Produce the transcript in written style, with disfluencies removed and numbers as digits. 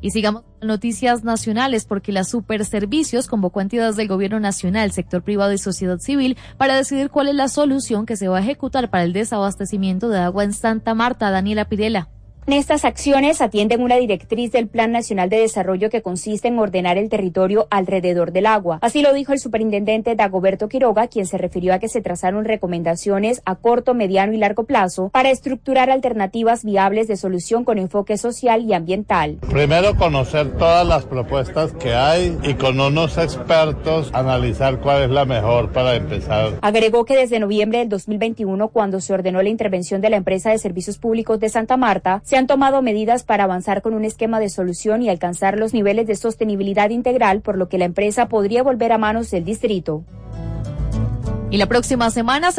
Y sigamos con noticias nacionales porque la Superservicios convocó a entidades del gobierno nacional, sector privado y sociedad civil para decidir cuál es la solución que se va a ejecutar para el desabastecimiento de agua en Santa Marta. Daniela Pirela. Estas acciones atienden una directriz del Plan Nacional de Desarrollo que consiste en ordenar el territorio alrededor del agua. Así lo dijo el superintendente Dagoberto Quiroga, quien se refirió a que se trazaron recomendaciones a corto, mediano y largo plazo para estructurar alternativas viables de solución con enfoque social y ambiental. Primero, conocer todas las propuestas que hay y con unos expertos analizar cuál es la mejor para empezar. Agregó que desde noviembre del 2021, cuando se ordenó la intervención de la empresa de servicios públicos de Santa Marta, se han tomado medidas para avanzar con un esquema de solución y alcanzar los niveles de sostenibilidad integral, por lo que la empresa podría volver a manos del distrito. Y la próxima semana